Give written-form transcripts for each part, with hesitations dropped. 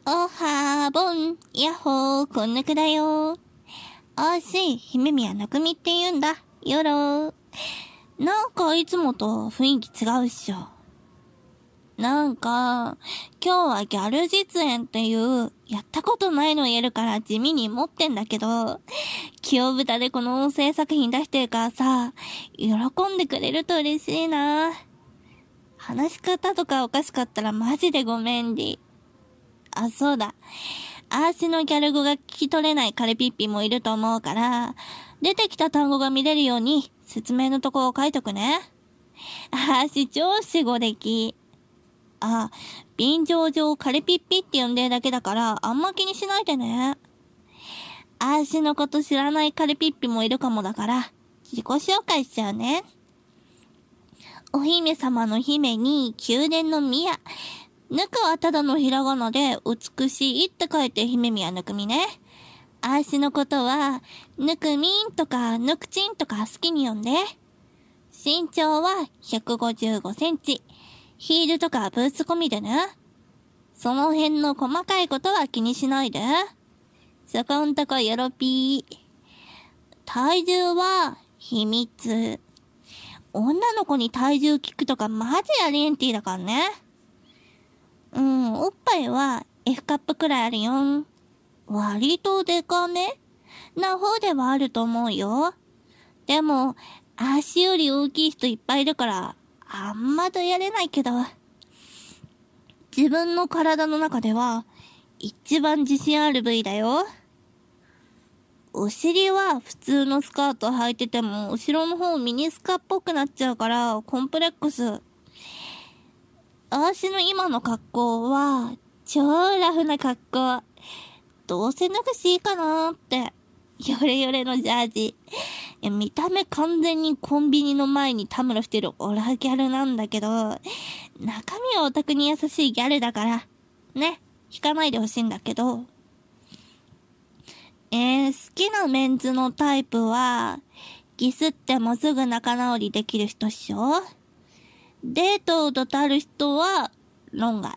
おはーぼん、やっほー、こんぬくだよ。あーし、姫宮なくみって言うんだ。よろー。なんかいつもと雰囲気違うっしょ。なんか、今日はギャル実演っていう、やったことないの言えるから地味に持ってんだけど、清豚でこの音声作品出してるからさ、喜んでくれると嬉しいな。話し方とかおかしかったらマジでごめんり。あ、そうだ。アーシのギャル語が聞き取れないカレピッピもいると思うから、出てきた単語が見れるように説明のとこを書いとくね。アーシ超死語歴。あ、便乗上カレピッピって呼んでるだけだからあんま気にしないでね。アーシのこと知らないカレピッピもいるかもだから自己紹介しちゃうね。お姫様の姫に宮殿の宮。ぬくはただのひらがなで美しいって書いて姫宮ぬくみね。あーしのことはぬくみんとかぬくちんとか好きに呼んで。身長は155センチ。ヒールとかブーツ込みでね。その辺の細かいことは気にしないで。そこんとこよろぴー。体重は秘密。女の子に体重聞くとかマジアリエンティだからね。おっぱいは F カップくらいあるよん。割とデカめな方ではあると思うよ。でも、足より大きい人いっぱいいるから、あんまとやれないけど。自分の体の中では、一番自信ある部位だよ。お尻は普通のスカート履いてても、後ろの方ミニスカっぽくなっちゃうから、コンプレックス。私の今の格好は、超ラフな格好。どうせ脱ぐしいいかなーって。ヨレヨレのジャージ。見た目完全にコンビニの前にたむろしてるオラギャルなんだけど、中身はオタクに優しいギャルだから、ね、引かないでほしいんだけど。好きなメンズのタイプは、ギスってもすぐ仲直りできる人っしょ。デートとたる人は、論外。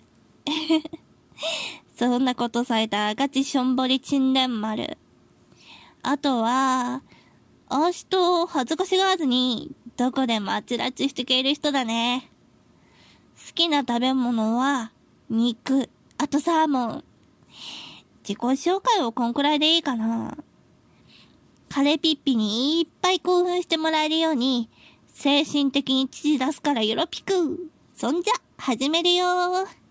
そんなことされたガチしょんぼりちんでん丸。あとは、あしと恥ずかしがらずに、どこでもあちらちしてくれる人だね。好きな食べ物は、肉、あとサーモン。自己紹介をこんくらいでいいかな。カレピッピにいっぱい興奮してもらえるように、精神的に父出すからよろぴく。そんじゃ、始めるよー。